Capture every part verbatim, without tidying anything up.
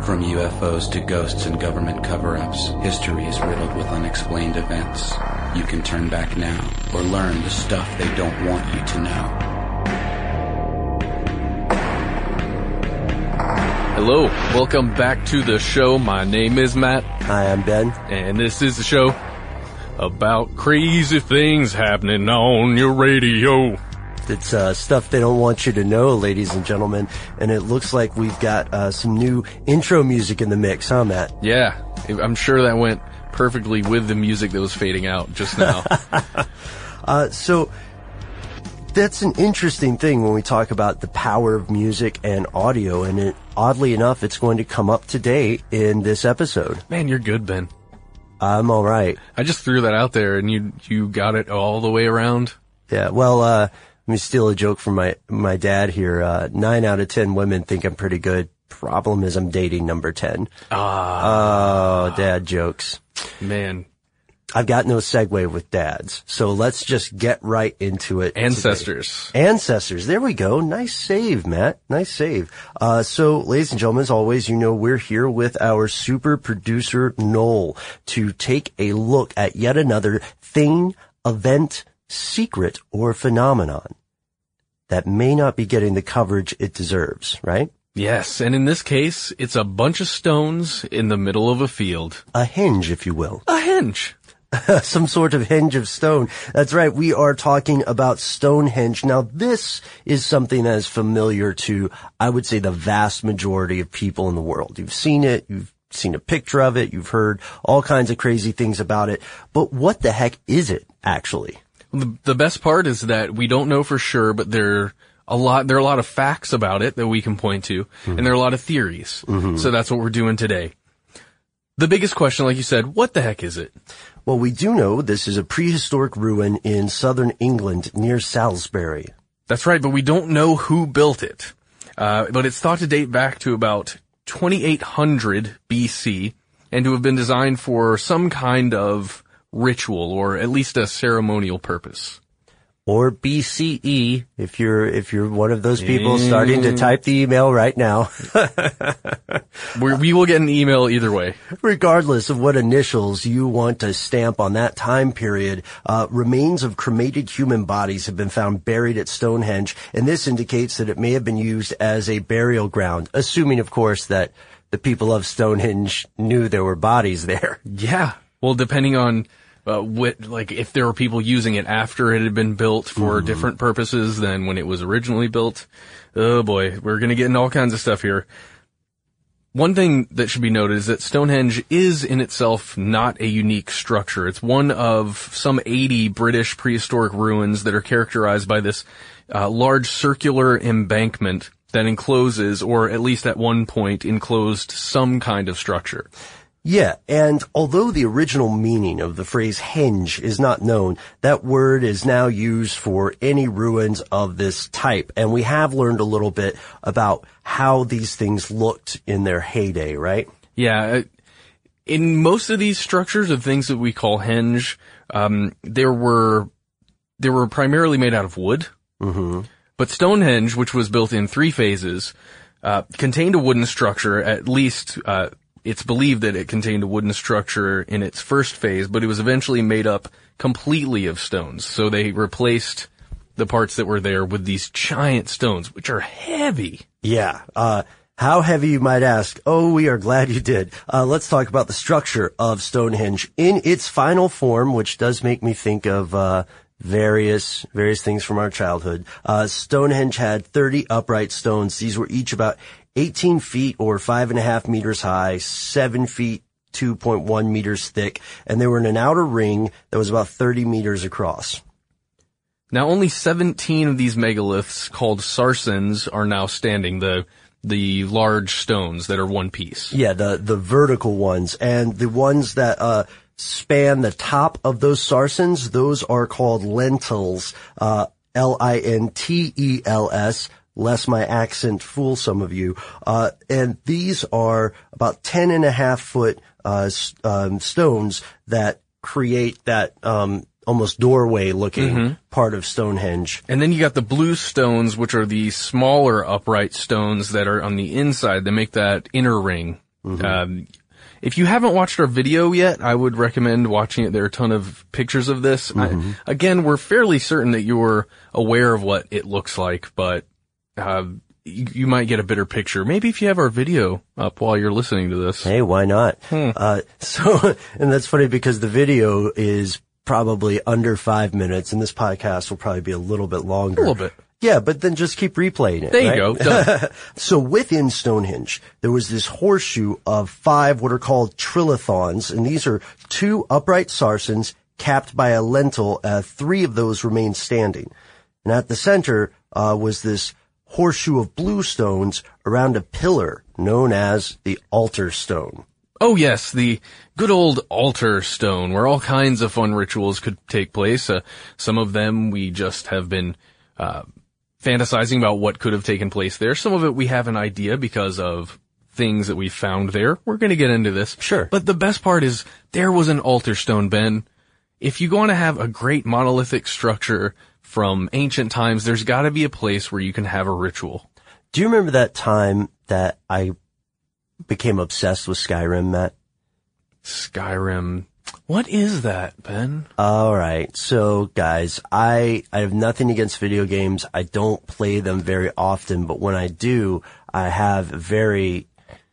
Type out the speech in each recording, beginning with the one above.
From U F Os to ghosts and government cover-ups, history is riddled with unexplained events. You can turn back now or learn the stuff they don't want you to know. Hello, welcome back to the show. My name is Matt. Hi, I'm Ben. And this is the show about crazy things happening on your radio. It's uh, stuff they don't want you to know, ladies and gentlemen. And it looks like we've got uh, some new intro music in the mix, huh, Matt? Yeah, I'm sure that went perfectly with the music that was fading out just now. uh, so that's an interesting thing when we talk about the power of music and audio. And it, oddly enough, it's going to come up today in this episode. Man, you're good, Ben. I'm all right. I just threw that out there, and you you got it all the way around. Yeah, well, uh, let me steal a joke from my my dad here. Uh, nine out of ten women think I'm pretty good. Problem is I'm dating number ten. Ah. Oh, dad jokes. Man. I've got no segue with dads, so let's just get right into it. Ancestors. Today. Ancestors. There we go. Nice save, Matt. Nice save. Uh, so, ladies and gentlemen, as always, you know we're here with our super producer, Noel, to take a look at yet another thing, event, secret, or phenomenon that may not be getting the coverage it deserves, right? Yes, and in this case, it's a bunch of stones in the middle of a field. A henge, if you will. A henge. Some sort of henge of stone. That's right. We are talking about Stonehenge. Now, this is something that is familiar to, I would say, the vast majority of people in the world. You've seen it. You've seen a picture of it. You've heard all kinds of crazy things about it. But what the heck is it, actually? The, the best part is that we don't know for sure, but there a lot, there are a lot of facts about it that we can point to, mm-hmm. and there are a lot of theories. Mm-hmm. So that's what we're doing today. The biggest question, like you said, what the heck is it? Well, we do know this is a prehistoric ruin in southern England near Salisbury. That's right, but we don't know who built it. Uh, but it's thought to date back to about twenty-eight hundred B C and to have been designed for some kind of ritual or at least a ceremonial purpose. Or B C E, if you're, if you're one of those people mm. starting to type the email right now. We're, we will get an email either way. Regardless of what initials you want to stamp on that time period, uh, remains of cremated human bodies have been found buried at Stonehenge, and this indicates that it may have been used as a burial ground, assuming, of course, that the people of Stonehenge knew there were bodies there. Yeah. Well, depending on Uh, what, like, if there were people using it after it had been built for mm. different purposes than when it was originally built. Oh boy, we're gonna get into all kinds of stuff here. One thing that should be noted is that Stonehenge is in itself not a unique structure. It's one of some eighty British prehistoric ruins that are characterized by this uh, large circular embankment that encloses, or at least at one point enclosed, some kind of structure. Yeah, and although the original meaning of the phrase henge is not known, that word is now used for any ruins of this type. And we have learned a little bit about how these things looked in their heyday, right? Yeah. In most of these structures of things that we call henge, um, there were, they were primarily made out of wood. Mm-hmm. But Stonehenge, which was built in three phases, uh, contained a wooden structure, at least, uh, it's believed that it contained a wooden structure in its first phase, but it was eventually made up completely of stones. So they replaced the parts that were there with these giant stones, which are heavy. Yeah. Uh, how heavy, you might ask? Oh, we are glad you did. Uh, let's talk about the structure of Stonehenge in its final form, which does make me think of, uh, various, various things from our childhood. Uh, Stonehenge had thirty upright stones. These were each about eighteen feet or five and a half meters high, seven feet, two point one meters thick, and they were in an outer ring that was about thirty meters across. Now, only seventeen of these megaliths, called sarsens, are now standing, the the large stones that are one piece. Yeah, the the vertical ones, and the ones that uh span the top of those sarsens, those are called lentils, uh L I N T E L S. Lest my accent fool some of you. Uh, and these are about ten and a half foot, uh, um, stones that create that, um, almost doorway looking mm-hmm. part of Stonehenge. And then you got the blue stones, which are the smaller upright stones that are on the inside that make that inner ring. Mm-hmm. Um, if you haven't watched our video yet, I would recommend watching it. There are a ton of pictures of this. Mm-hmm. I, again, we're fairly certain that you're aware of what it looks like, but uh, you, you might get a better picture. Maybe if you have our video up while you're listening to this. Hey, why not? Hmm. Uh, so, and that's funny because the video is probably under five minutes, and this podcast will probably be a little bit longer. A little bit. Yeah, but then just keep replaying it. There you right? go. Done. So within Stonehenge, there was this horseshoe of five what are called trilithons, and these are two upright sarsens capped by a lentil. Uh, three of those remain standing. And at the center uh, was this horseshoe of blue stones around a pillar known as the altar stone. Oh yes, the good old altar stone, where all kinds of fun rituals could take place. Uh, some of them we just have been uh fantasizing about what could have taken place there. Some of it we have an idea because of things that we found there. We're going to get into this. Sure. But the best part is there was an altar stone, Ben. If you want to have a great monolithic structure from ancient times, there's got to be a place where you can have a ritual. Do you remember that time that I became obsessed with Skyrim, Matt? Skyrim. What is that, Ben? All right. So, guys, I, I have nothing against video games. I don't play them very often, but when I do, I have a very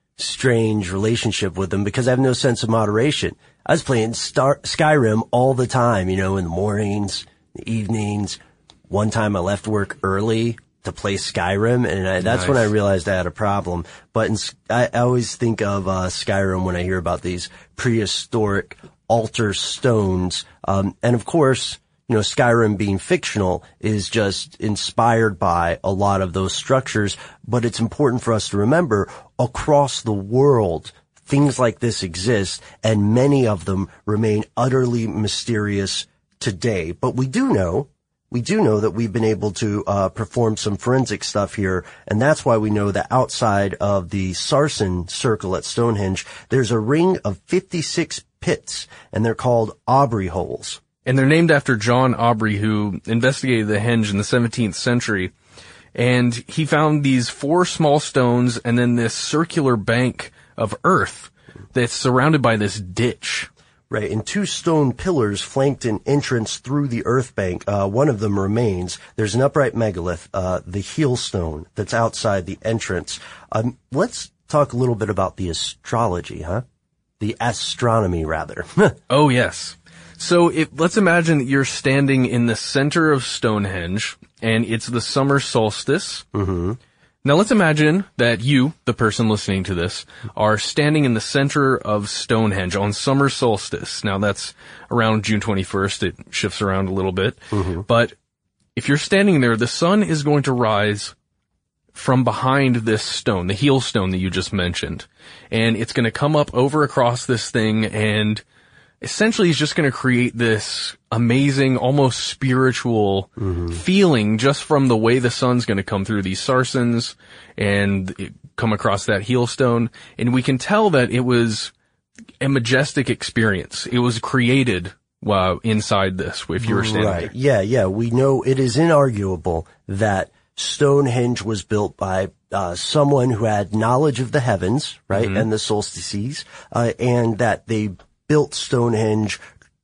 strange relationship with them because I have no sense of moderation. I was playing Star- Skyrim all the time, you know, in the mornings, the evenings. One time I left work early to play Skyrim, and I, that's nice. When I realized I had a problem. But in, I, I always think of uh, Skyrim when I hear about these prehistoric altar stones. Um, and of course, you know, Skyrim being fictional is just inspired by a lot of those structures. But it's important for us to remember across the world, things like this exist, and many of them remain utterly mysterious today. But we do know, we do know that we've been able to uh perform some forensic stuff here, and that's why we know that outside of the Sarsen circle at Stonehenge, there's a ring of fifty-six pits, and they're called Aubrey holes. And they're named after John Aubrey, who investigated the henge in the seventeenth century. And he found these four small stones and then this circular bank of earth that's surrounded by this ditch. Right, and two stone pillars flanked an entrance through the earth bank. Uh, one of them remains. There's an upright megalith, uh, the heel stone, that's outside the entrance. Um, let's talk a little bit about the astrology, huh? The astronomy, rather. Oh, yes. So it, let's imagine that you're standing in the center of Stonehenge, and it's the summer solstice. Mm-hmm. Now let's imagine that you, the person listening to this, are standing in the center of Stonehenge on summer solstice. Now that's around June twenty-first. It shifts around a little bit. Mm-hmm. But if you're standing there, the sun is going to rise from behind this stone, the heel stone that you just mentioned. And it's going to come up over across this thing, and essentially it's just going to create this amazing, almost spiritual mm-hmm. feeling just from the way the sun's going to come through these sarsens and come across that heel stone. And we can tell that it was a majestic experience. It was created uh, inside this, if you were standing right. there. Yeah, yeah. We know it is inarguable that Stonehenge was built by uh someone who had knowledge of the heavens, right, mm-hmm. and the solstices, uh, and that they built Stonehenge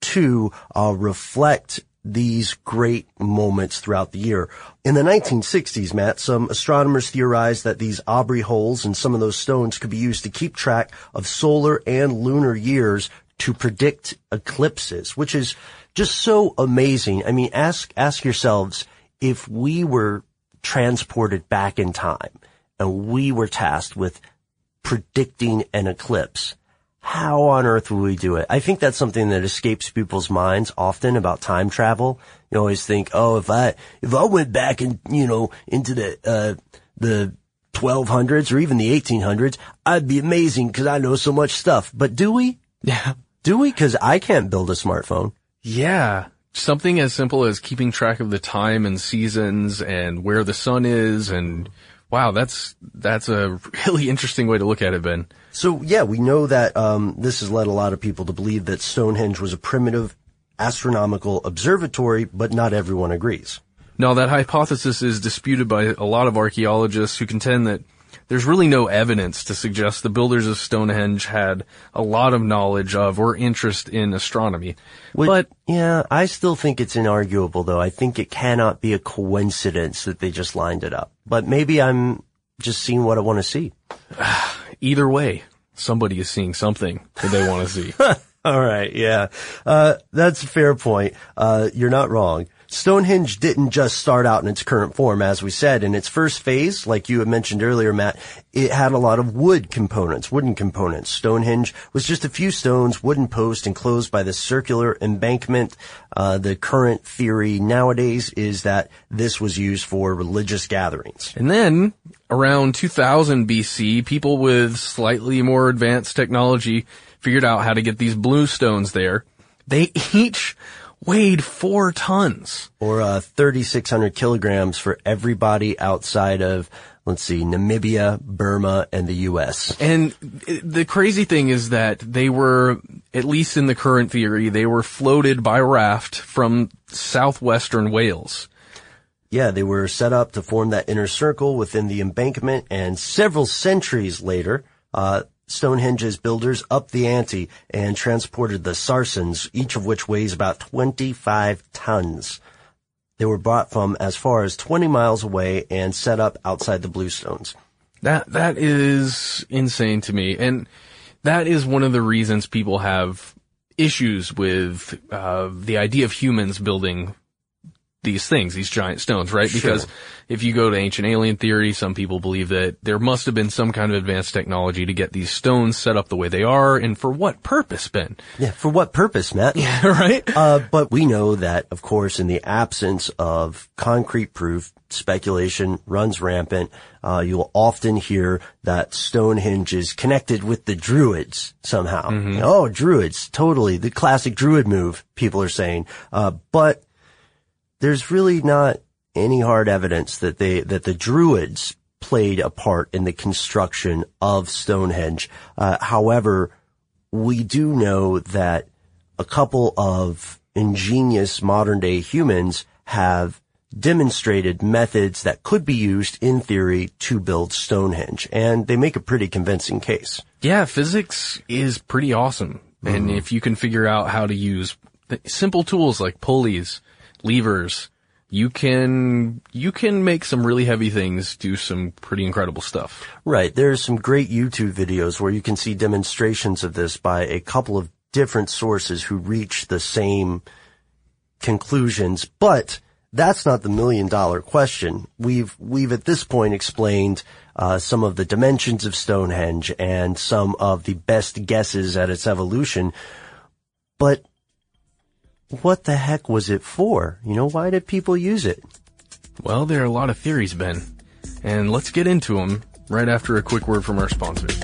to uh reflect these great moments throughout the year. In the nineteen sixties, Matt, some astronomers theorized that these Aubrey holes and some of those stones could be used to keep track of solar and lunar years to predict eclipses, which is just so amazing. I mean, ask ask yourselves, if we were transported back in time and we were tasked with predicting an eclipse, how on earth would we do it? I think that's something that escapes people's minds often about time travel. You always think, oh, if I, if I went back and, you know, into the, uh, the twelve hundreds or even the eighteen hundreds, I'd be amazing because I know so much stuff. But do we? Yeah. Do we? Because I can't build a smartphone. Yeah. Something as simple as keeping track of the time and seasons and where the sun is, and wow, that's that's a really interesting way to look at it, Ben. So yeah, we know that um this has led a lot of people to believe that Stonehenge was a primitive astronomical observatory, but not everyone agrees. No, that hypothesis is disputed by a lot of archaeologists who contend that there's really no evidence to suggest the builders of Stonehenge had a lot of knowledge of or interest in astronomy. Would, but yeah, I still think it's inarguable, though. I think it cannot be a coincidence that they just lined it up. But maybe I'm just seeing what I want to see. Either way, somebody is seeing something that they want to see. All right, yeah. Uh, that's a fair point. Uh, you're not wrong. Stonehenge didn't just start out in its current form, as we said. In its first phase, like you had mentioned earlier, Matt, it had a lot of wood components, wooden components. Stonehenge was just a few stones, wooden posts enclosed by this circular embankment. Uh, the current theory nowadays is that this was used for religious gatherings. And then, around two thousand B C, people with slightly more advanced technology figured out how to get these blue stones there. They each weighed four tons. Or uh, thirty-six hundred kilograms for everybody outside of, let's see, Namibia, Burma, and the U S. And the crazy thing is that they were, at least in the current theory, they were floated by raft from southwestern Wales. Yeah, they were set up to form that inner circle within the embankment, and several centuries later, uh, Stonehenge's builders upped the ante and transported the sarsens, each of which weighs about twenty-five tons. They were brought from as far as twenty miles away and set up outside the Bluestones. That, that is insane to me. And that is one of the reasons people have issues with, uh, the idea of humans building these things, these giant stones, right? Sure. Because if you go to ancient alien theory, some people believe that there must have been some kind of advanced technology to get these stones set up the way they are, and for what purpose, Ben? Yeah, for what purpose, Matt? Yeah, right? Uh, but we know that, of course, in the absence of concrete proof, speculation runs rampant. Uh, you'll often hear that Stonehenge is connected with the Druids somehow. Mm-hmm. Oh, Druids, totally. The classic Druid move, people are saying. Uh, but there's really not any hard evidence that they, that the Druids played a part in the construction of Stonehenge. Uh, however, we do know that a couple of ingenious modern day humans have demonstrated methods that could be used in theory to build Stonehenge, and they make a pretty convincing case. Yeah, physics is pretty awesome. Mm. And if you can figure out how to use simple tools like pulleys, levers, you can, you can make some really heavy things do some pretty incredible stuff. Right. There's some great YouTube videos where you can see demonstrations of this by a couple of different sources who reach the same conclusions, but that's not the million dollar question. We've, we've at this point explained, uh, some of the dimensions of Stonehenge and some of the best guesses at its evolution, but what the heck was it for? You know, why did people use it? Well, there are a lot of theories, Ben. And let's get into them right after a quick word from our sponsors.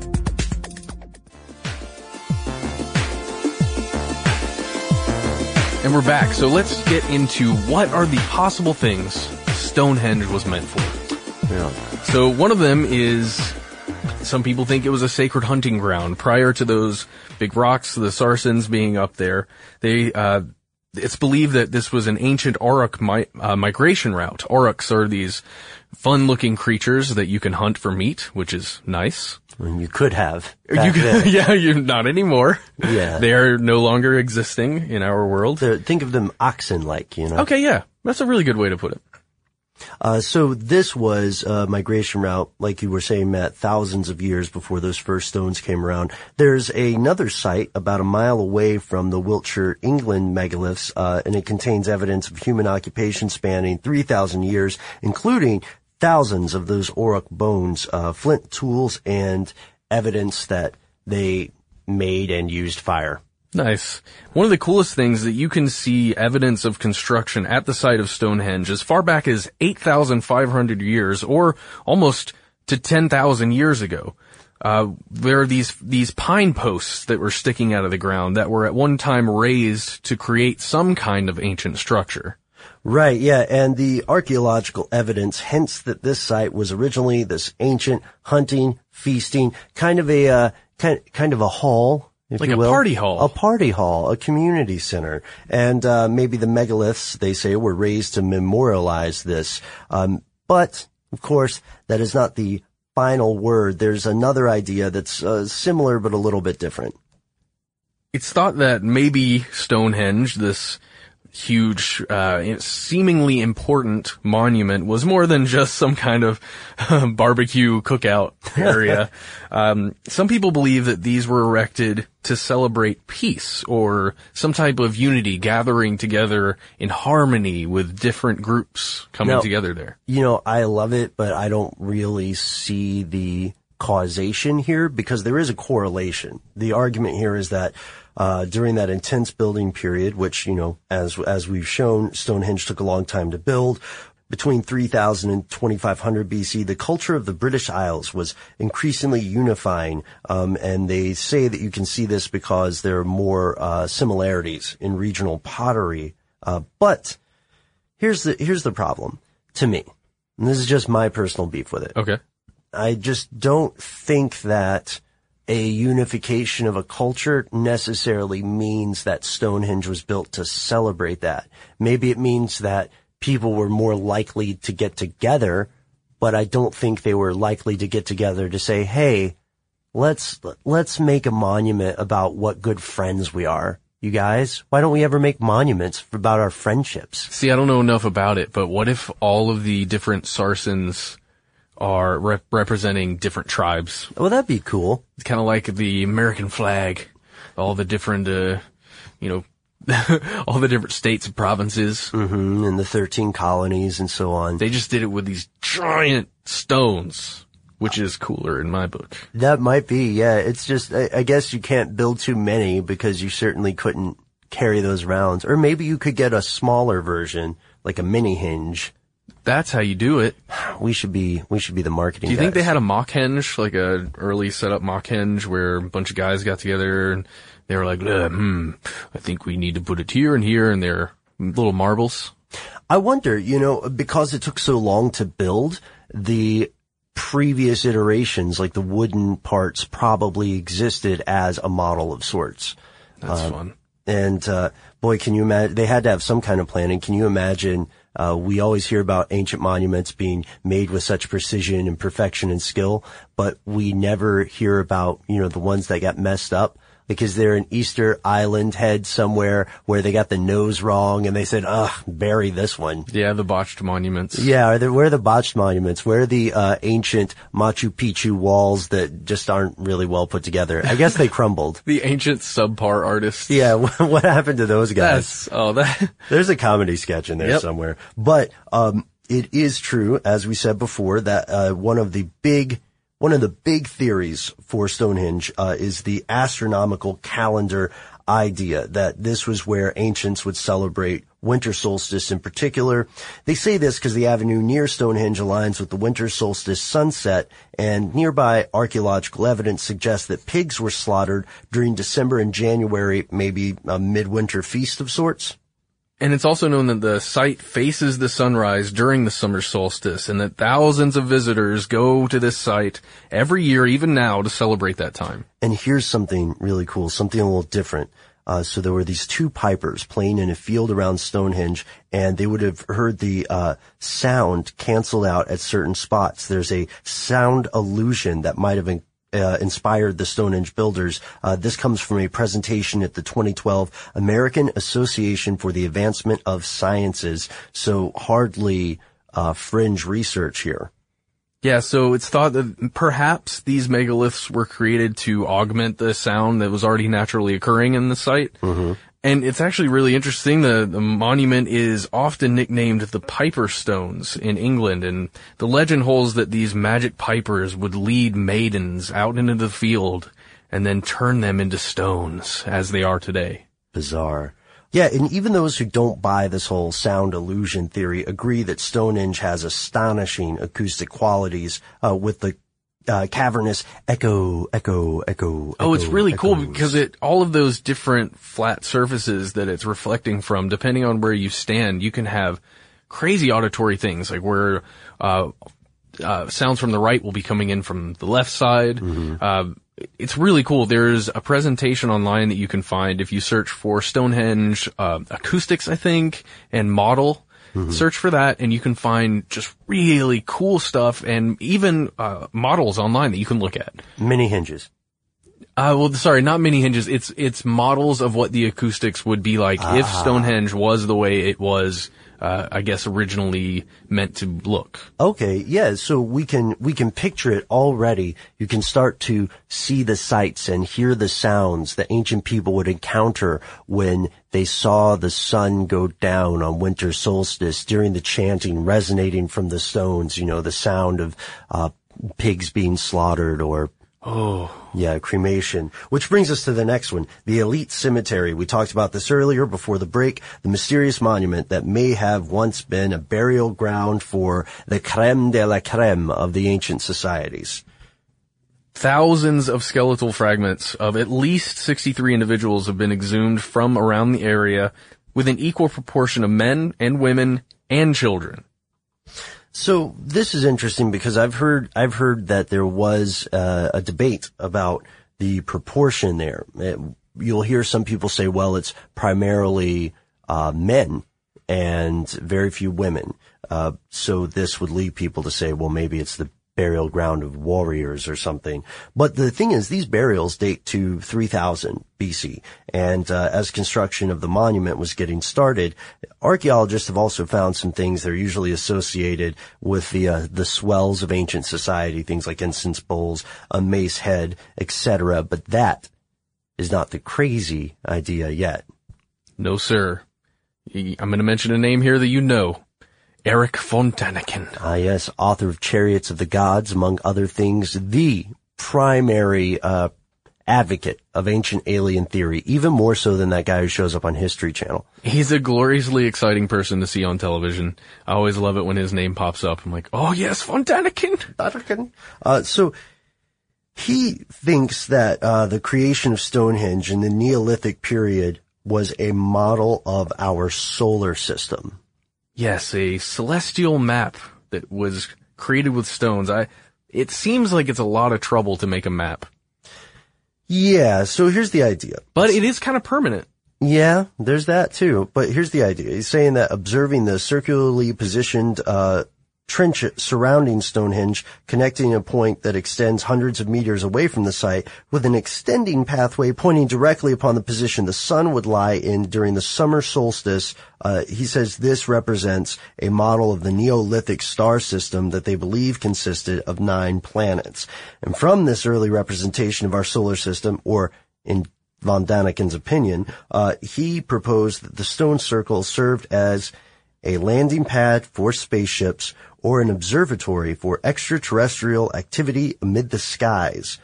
And we're back. So let's get into what are the possible things Stonehenge was meant for. Yeah. So one of them is, some people think it was a sacred hunting ground prior to those big rocks, the Sarsens being up there. They, uh, it's believed that this was an ancient Auroch mi- uh, migration route. Aurochs are these fun-looking creatures that you can hunt for meat, which is nice. And you could have. You could, yeah, you not anymore. Yeah. They are no longer existing in our world. They're, think of them oxen-like, you know. Okay, yeah. That's a really good way to put it. Uh, so this was a migration route, like you were saying, Matt, thousands of years before those first stones came around. There's another site about a mile away from the Wiltshire, England megaliths, uh, and it contains evidence of human occupation spanning three thousand years, including thousands of those Auroch bones, uh, flint tools, and evidence that they made and used fire. Nice. One of the coolest things that you can see evidence of construction at the site of Stonehenge as far back as eight thousand five hundred years, or almost to ten thousand years ago. Uh, there are these, these pine posts that were sticking out of the ground that were at one time raised to create some kind of ancient structure. Right, yeah, and the archaeological evidence hints that this site was originally this ancient hunting, feasting, kind of a, uh, kind, kind of a hall. If like you a will. party hall. A party hall, a community center. And, uh, maybe the megaliths, they say, were raised to memorialize this. Um, but, of course, that is not the final word, there's another idea that's uh, similar but a little bit different. It's thought that maybe Stonehenge, this huge, uh, seemingly important monument, was more than just some kind of um, barbecue cookout area. um, some people believe that these were erected to celebrate peace or some type of unity, gathering together in harmony with different groups coming now, together there. You know, I love it, but I don't really see the causation here because there is a correlation. The argument here is that Uh, during that intense building period, which, you know, as, as we've shown, Stonehenge took a long time to build, between three thousand and twenty-five hundred B C, the culture of the British Isles was increasingly unifying, um, and they say that you can see this because there are more, uh, similarities in regional pottery. Uh, but here's the, here's the problem to me. And this is just my personal beef with it. Okay. I just don't think that a unification of a culture necessarily means that Stonehenge was built to celebrate that. Maybe it means that people were more likely to get together, but I don't think they were likely to get together to say, hey, let's, let's make a monument about what good friends we are. You guys, why don't we ever make monuments about our friendships? See, I don't know enough about it, but what if all of the different Sarsens are rep- representing different tribes? Well, that'd be cool. It's kind of like the American flag, all the different, uh, you know, all the different states and provinces. Mm-hmm, and the thirteen colonies and so on. They just did it with these giant stones, which is cooler in my book. That might be, yeah. It's just, I, I guess you can't build too many because you certainly couldn't carry those around. Or maybe you could get a smaller version, like a mini hinge. That's how you do it. We should be, we should be the marketing Do you guys. think they had a mock henge, like a early setup mock henge where a bunch of guys got together and they were like, uh, hmm, I think we need to put it here and here, and they're little marbles? I wonder, you know, because it took so long to build, the previous iterations, like the wooden parts, probably existed as a model of sorts. That's um, fun. And, uh, boy, can you imagine, they had to have some kind of planning. Can you imagine, uh, we always hear about ancient monuments being made with such precision and perfection and skill, but we never hear about, you know, the ones that got messed up. Like, is there an Easter Island head somewhere where they got the nose wrong and they said, ugh, bury this one? Yeah, the botched monuments. Yeah, are there, where are the botched monuments? Where are the, uh, ancient Machu Picchu walls that just aren't really well put together? I guess they crumbled. The ancient subpar artists. Yeah, what happened to those guys? That's, oh, that. There's a comedy sketch in there Yep. somewhere. But, um, it is true, as we said before, that, uh, one of the big One of the big theories for Stonehenge uh, is the astronomical calendar idea, that this was where ancients would celebrate winter solstice in particular. They say this because the avenue near Stonehenge aligns with the winter solstice sunset, and nearby archaeological evidence suggests that pigs were slaughtered during December and January, maybe a midwinter feast of sorts. And it's also known that the site faces the sunrise during the summer solstice, and that thousands of visitors go to this site every year, even now, to celebrate that time. And here's something really cool, something a little different. Uh, so there were these two pipers playing in a field around Stonehenge, and they would have heard the uh sound canceled out at certain spots. There's a sound illusion that might have been Uh, inspired the Stonehenge builders. Uh, this comes from a presentation at the twenty twelve American Association for the Advancement of Sciences. So hardly uh, fringe research here. Yeah, so it's thought that perhaps these megaliths were created to augment the sound that was already naturally occurring in the site. Mm-hmm. And it's actually really interesting. The, the monument is often nicknamed the Piper Stones in England, and the legend holds that these magic pipers would lead maidens out into the field and then turn them into stones, as they are today. Bizarre. Yeah, and even those who don't buy this whole sound illusion theory agree that Stonehenge has astonishing acoustic qualities, uh, with the Uh, cavernous echo, echo, echo. Oh, it's really echoes. cool because it, all of those different flat surfaces that it's reflecting from, depending on where you stand, you can have crazy auditory things, like where, uh, uh, sounds from the right will be coming in from the left side. Mm-hmm. Uh, it's really cool. There's a presentation online that you can find if you search for Stonehenge, uh, acoustics, I think, and model. Mm-hmm. Search for that and you can find just really cool stuff and even, uh, models online that you can look at. Mini hinges. Uh, well, sorry, not mini hinges. It's, it's models of what the acoustics would be like ah. if Stonehenge was the way it was, uh, I guess originally meant to look. Okay, yeah, so we can, we can picture it already. You can start to see the sights and hear the sounds that ancient people would encounter when they saw the sun go down on winter solstice during the chanting resonating from the stones, you know, the sound of, uh, pigs being slaughtered or Oh. Yeah, cremation. Which brings us to the next one, the Elite Cemetery. We talked about this earlier before the break, the mysterious monument that may have once been a burial ground for the creme de la creme of the ancient societies. Thousands of skeletal fragments of at least sixty-three individuals have been exhumed from around the area with an equal proportion of men and women and children. So this is interesting because I've heard I've heard that there was uh, a debate about the proportion there. It, you'll hear some people say, well, it's primarily uh, men and very few women. Uh, so this would lead people to say, well, maybe it's the burial ground of warriors or something. But the thing is, these burials date to three thousand B C. And uh, as construction of the monument was getting started, archaeologists have also found some things that are usually associated with the uh, the swells of ancient society, things like incense bowls, a mace head, et cetera. But that is not the crazy idea yet. No, sir. I'm going to mention a name here that you know. Erich von Däniken. Ah, yes, author of Chariots of the Gods, among other things, the primary uh advocate of ancient alien theory, even more so than that guy who shows up on History Channel. He's a gloriously exciting person to see on television. I always love it when his name pops up. I'm like, oh yes, von Däniken. Däniken. Uh, so he thinks that uh the creation of Stonehenge in the Neolithic period was a model of our solar system. Yes, a celestial map that was created with stones. I, it seems like it's a lot of trouble to make a map. Yeah, so here's the idea. But it is kind of permanent. Yeah, there's that too. But here's the idea. He's saying that observing the circularly positioned, uh, trench surrounding Stonehenge, connecting a point that extends hundreds of meters away from the site with an extending pathway pointing directly upon the position the sun would lie in during the summer solstice. Uh, he says this represents a model of the Neolithic star system that they believe consisted of nine planets. And from this early representation of our solar system, or in von Däniken's opinion, uh, he proposed that the stone circle served as a landing pad for spaceships or an observatory for extraterrestrial activity amid the skies.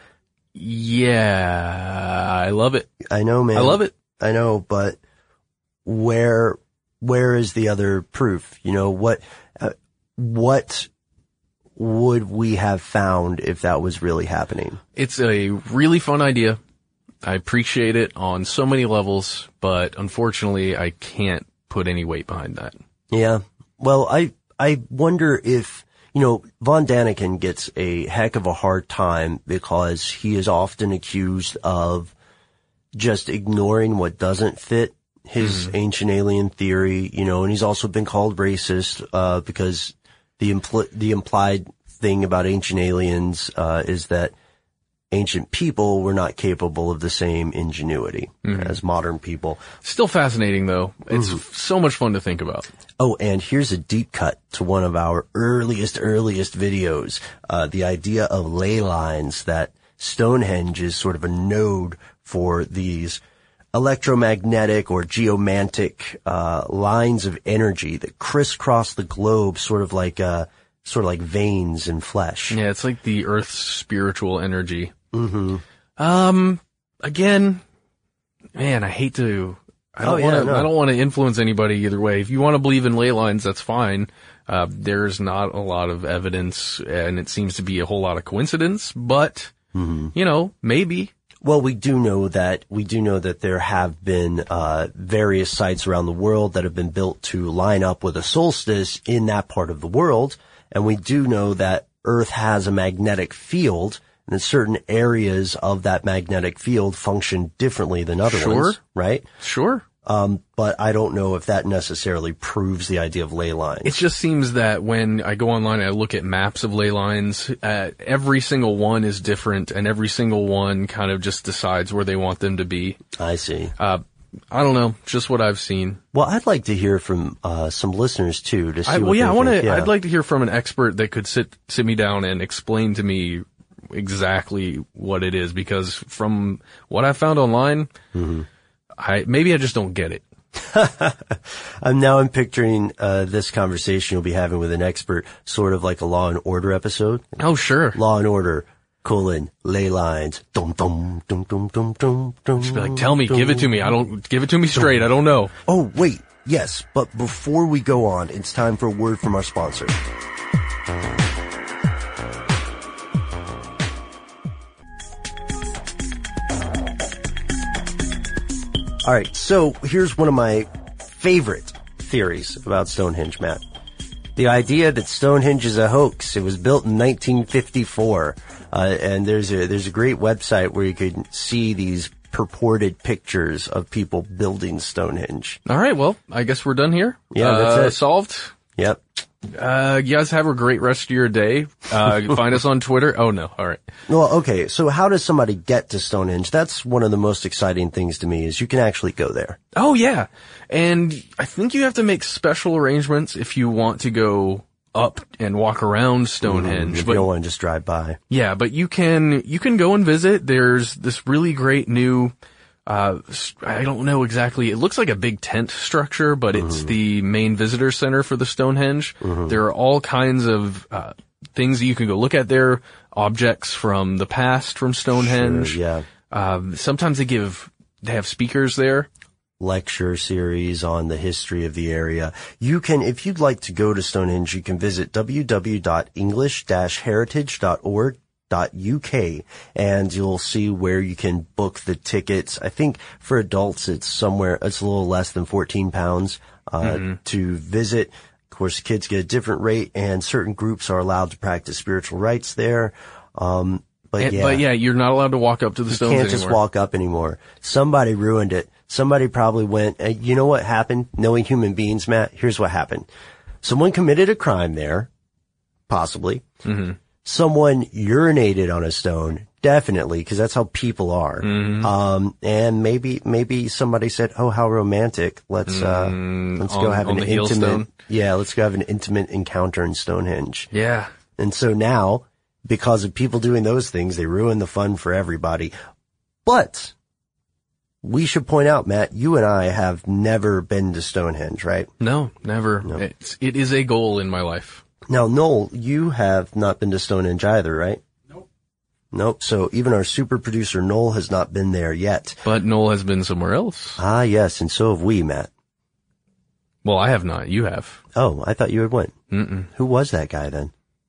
Yeah, I love it. I know, man. I love it. I know, but where, where is the other proof? You know, what, uh, what would we have found if that was really happening? It's a really fun idea. I appreciate it on so many levels, but unfortunately I can't put any weight behind that. Yeah. Well, I, I wonder if, you know, von Däniken gets a heck of a hard time because he is often accused of just ignoring what doesn't fit his mm-hmm. ancient alien theory, you know, and he's also been called racist, uh, because the impl- the implied thing about ancient aliens, uh, is that ancient people were not capable of the same ingenuity mm-hmm. as modern people. Still fascinating though. It's mm-hmm. so much fun to think about. Oh, and here's a deep cut to one of our earliest, earliest videos. Uh, the idea of ley lines, that Stonehenge is sort of a node for these electromagnetic or geomantic, uh, lines of energy that crisscross the globe, sort of like, uh, sort of like veins in flesh. Yeah, it's like the Earth's spiritual energy. Mm-hmm. Um, again, man, I hate to, I don't oh, want to, yeah, no. I don't want to influence anybody either way. If you want to believe in ley lines, that's fine. Uh, there's not a lot of evidence and it seems to be a whole lot of coincidence, but, mm-hmm. you know, maybe. Well, we do know that, we do know that there have been, uh, various sites around the world that have been built to line up with a solstice in that part of the world. And we do know that Earth has a magnetic field, and that certain areas of that magnetic field function differently than other sure. ones, right? Sure. Um, but I don't know if that necessarily proves the idea of ley lines. It just seems that when I go online and I look at maps of ley lines, uh, every single one is different, and every single one kind of just decides where they want them to be. I see. Uh, I don't know, just what I've seen. Well, I'd like to hear from uh some listeners too to see I, what well, yeah, they I want think. to. Yeah. I'd like to hear from an expert that could sit sit me down and explain to me exactly what it is, because from what I found online, mm-hmm. I maybe I just don't get it. I'm now I'm picturing uh this conversation you'll be having with an expert, sort of like a Law and Order episode. Oh, sure. Law and Order, colon, ley lines, dum dum dum dum dum dum dum. Just be like, tell me, give it to me. I don't give it to me straight. I don't know. Oh, wait, yes, but before we go on, it's time for a word from our sponsor. All right, so here's one of my favorite theories about Stonehenge, Matt. The idea that Stonehenge is a hoax. It was built in nineteen fifty-four, uh, and there's a there's a great website where you can see these purported pictures of people building Stonehenge. All right, well, I guess we're done here. Yeah, that's uh, it. Solved. Yep. Uh, you guys have a great rest of your day. Uh, find us on Twitter. Oh, no. All right. Well, okay, so how does somebody get to Stonehenge? That's one of the most exciting things to me, is you can actually go there. Oh, yeah. And I think you have to make special arrangements if you want to go up and walk around Stonehenge. Mm, if but you don't want to just drive by. yeah, but you can, you can go and visit. There's this really great new, uh, I don't know exactly. It looks like a big tent structure, but it's mm-hmm. the main visitor center for the Stonehenge. Mm-hmm. There are all kinds of, uh, things that you can go look at there, objects from the past from Stonehenge. Sure, yeah. Um, sometimes they give, they have speakers there. Lecture series on the history of the area. You can, if you'd like to go to Stonehenge, you can visit w w w dot english dash heritage dot org dot u k, and you'll see where you can book the tickets. I think for adults it's somewhere, it's a little less than fourteen pounds, uh, mm-hmm. to visit. Of course, kids get a different rate, and certain groups are allowed to practice spiritual rites there. Um, but and, yeah. But yeah, you're not allowed to walk up to the you stones can't anymore. just walk up anymore. Somebody ruined it. Somebody probably went, uh, you know what happened? Knowing human beings, Matt, here's what happened. Someone committed a crime there, possibly. Mm-hmm. Someone urinated on a stone, definitely, because that's how people are. Mm-hmm. Um, and maybe, maybe somebody said, "Oh, how romantic! Let's uh, mm, let's on, go have an the intimate, yeah, let's go have an intimate encounter in Stonehenge." Yeah. And so now, because of people doing those things, they ruin the fun for everybody. But we should point out, Matt, you and I have never been to Stonehenge, right? No, never. No. It's, it is a goal in my life. Now, Noel, you have not been to Stonehenge either, right? Nope. Nope. So even our super producer, Noel, has not been there yet. But Noel has been somewhere else. Ah, yes, and so have we, Matt. Well, I have not. You have. Oh, I thought you had went. Mm-mm. Who was that guy then?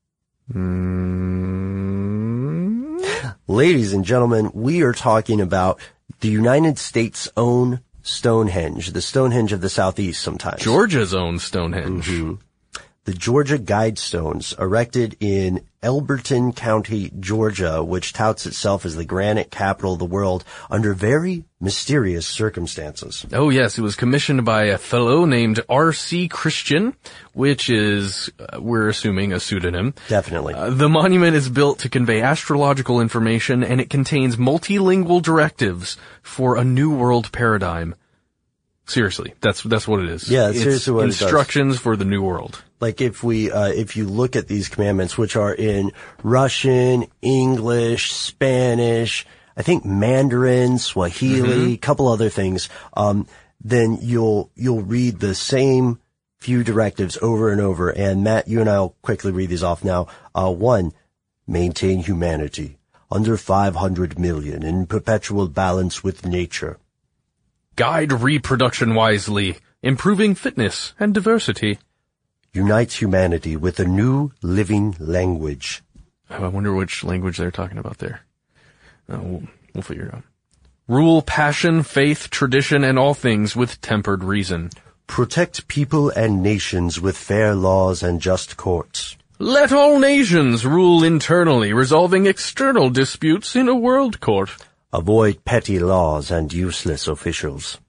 Mm. Ladies and gentlemen, we are talking about the United States' own Stonehenge, the Stonehenge of the Southeast sometimes. Georgia's own Stonehenge. Mm-hmm. The Georgia Guidestones, erected in Elberton County, Georgia, which touts itself as the granite capital of the world under very mysterious circumstances. Oh, yes. It was commissioned by a fellow named R C Christian, which is, uh, we're assuming, a pseudonym. Definitely. Uh, the monument is built to convey astrological information, and it contains multilingual directives for a new world paradigm. Seriously, that's that's what it is. Yeah, that's it's seriously what it does. Instructions for the new world. Like if we, uh, if you look at these commandments, which are in Russian, English, Spanish, I think Mandarin, Swahili, a couple other things, um, then you'll, you'll read the same few directives over and over. And Matt, you and I will quickly read these off now. Uh, one, maintain humanity under five hundred million in perpetual balance with nature. Guide reproduction wisely, improving fitness and diversity. Unites humanity with a new living language. Oh, I wonder which language they're talking about there. Oh, we'll, we'll figure it out. Rule passion, faith, tradition, and all things with tempered reason. Protect people and nations with fair laws and just courts. Let all nations rule internally, resolving external disputes in a world court. Avoid petty laws and useless officials.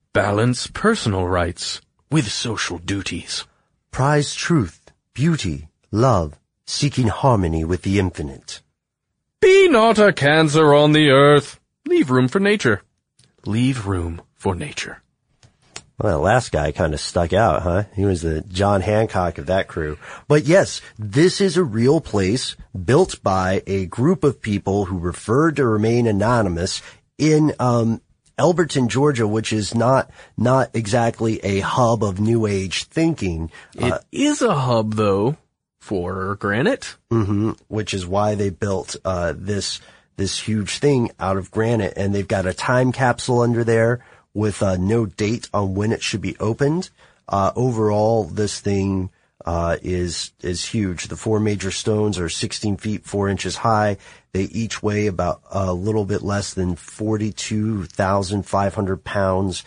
Balance personal rights with social duties. Prize truth, beauty, love, seeking harmony with the infinite. Be not a cancer on the earth. Leave room for nature. Leave room for nature. Well, that last guy kind of stuck out, huh? He was the John Hancock of that crew. But yes, this is a real place built by a group of people who preferred to remain anonymous in um Elberton, Georgia, which is not not exactly a hub of New Age thinking. It uh, is a hub, though, for granite. Mm-hmm, which is why they built uh this this huge thing out of granite, and they've got a time capsule under there with uh, no date on when it should be opened. Uh, overall, this thing uh is is huge. The four major stones are sixteen feet, four inches high. They each weigh about a little bit less than forty-two thousand five hundred pounds.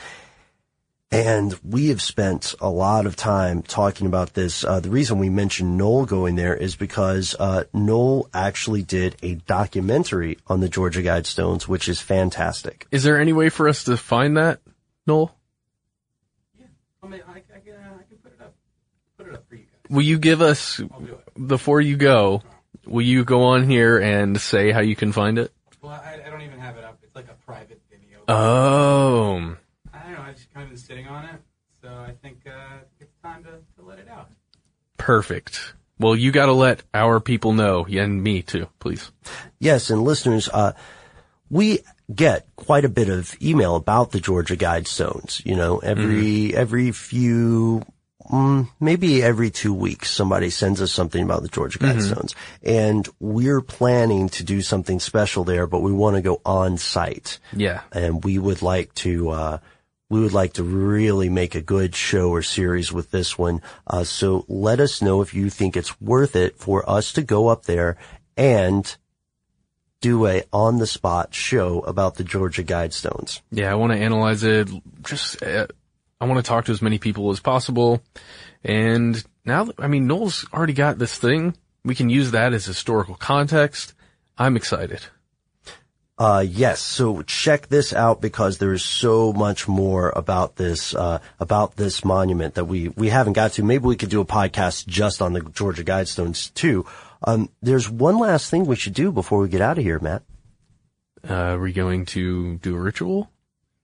And we have spent a lot of time talking about this. Uh, the reason we mentioned Noel going there is because uh Noel actually did a documentary on the Georgia Guidestones, which is fantastic. Is there any way for us to find that, Noel? Yeah, I mean, I, I, can, uh, I can put it up. Put it up for you guys. Will you give us, before you go, will you go on here and say how you can find it? Well, I, I don't even have it up. It's like a private video. Oh. I don't know. I've just kind of been sitting on it, so I think uh, it's time to, to let it out. Perfect. Well, you got to let our people know, and me too, please. Yes, and listeners, uh, we get quite a bit of email about the Georgia Guidestones. You know, every mm. every few, mm, maybe every two weeks, somebody sends us something about the Georgia Guidestones, mm-hmm. and we're planning to do something special there, but we want to go on site. Yeah, and we would like to. Uh, We would like to really make a good show or series with this one. Uh, so let us know if you think it's worth it for us to go up there and do a on-the-spot show about the Georgia Guidestones. Yeah, I want to analyze it. Just, uh, I want to talk to as many people as possible. And now, I mean, Noel's already got this thing. We can use that as historical context. I'm excited. Uh, yes. So check this out because there's so much more about this, uh, about this monument that we, we haven't got to. Maybe we could do a podcast just on the Georgia Guidestones too. Um, there's one last thing we should do before we get out of here, Matt. Uh, are we going to do a ritual?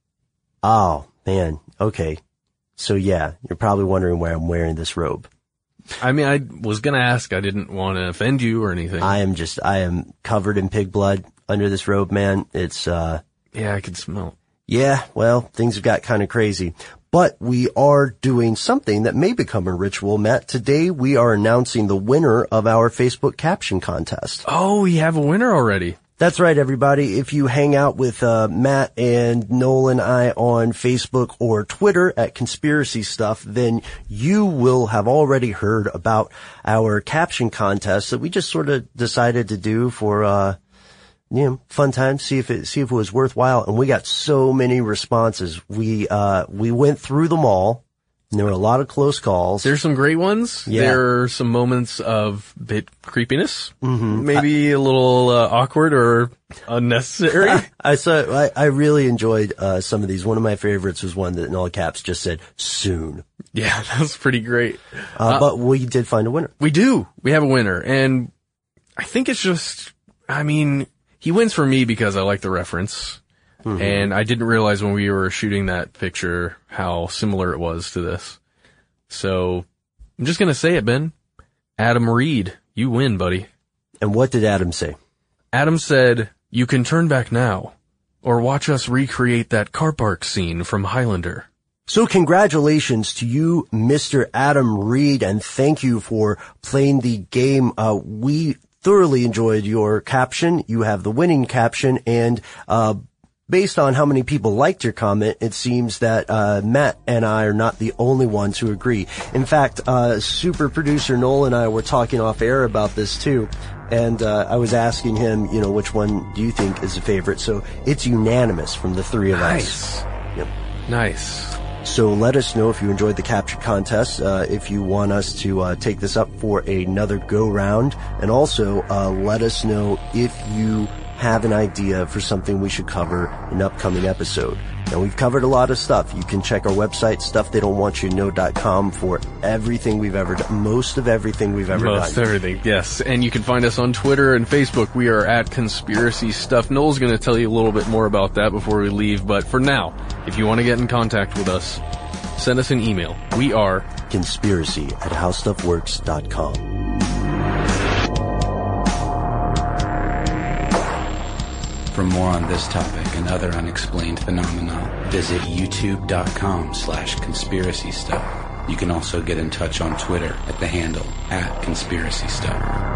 Oh, man. Okay. So yeah, you're probably wondering why I'm wearing this robe. I mean, I was going to ask. I didn't want to offend you or anything. I am just, I am covered in pig blood under this robe, man. It's, uh. Yeah, I can smell it. Yeah, well, things have got kind of crazy. But we are doing something that may become a ritual, Matt. Today we are announcing the winner of our Facebook caption contest. Oh, we have a winner already. That's right, everybody. If you hang out with uh Matt and Noel and I on Facebook or Twitter at Conspiracy Stuff, then you will have already heard about our caption contest that we just sort of decided to do for uh you know, fun time, see if it see if it was worthwhile. And we got so many responses. We uh we went through them all. And there were a lot of close calls. There's some great ones. Yeah. There are some moments of bit creepiness. Mm-hmm. Maybe I, a little uh, awkward or unnecessary. I, I saw. I, I really enjoyed uh some of these. One of my favorites was one that in all caps just said "soon." Yeah, that was pretty great. Uh, uh, but we did find a winner. We do. We have a winner, and I think it's just. I mean, he wins for me because I like the reference. Mm-hmm. And I didn't realize when we were shooting that picture how similar it was to this. So I'm just going to say it, Ben. Adam Reed, you win, buddy. And what did Adam say? Adam said, you can turn back now or watch us recreate that car park scene from Highlander. So congratulations to you, Mister Adam Reed, and thank you for playing the game. Uh, we thoroughly enjoyed your caption. You have the winning caption, and uh based on how many people liked your comment, it seems that uh Matt and I are not the only ones who agree. In fact, uh super producer Noel and I were talking off air about this too, and uh I was asking him, you know, which one do you think is a favorite? So it's unanimous from the three of nice. us. Yep. Nice. So let us know if you enjoyed the capture contest, uh, if you want us to uh, take this up for another go round, and also uh, let us know if you have an idea for something we should cover in an upcoming episode. Now, we've covered a lot of stuff. You can check our website, stuff they don't want you to know dot com, for everything we've ever done. Most of everything we've ever Most done. Most everything, yes. And you can find us on Twitter and Facebook. We are at Conspiracy Stuff. Noel's going to tell you a little bit more about that before we leave. But for now, if you want to get in contact with us, send us an email. We are conspiracy at how stuff works dot com. For more on this topic and other unexplained phenomena, visit youtube.com slash conspiracy stuff. You can also get in touch on Twitter at the handle at conspiracy stuff.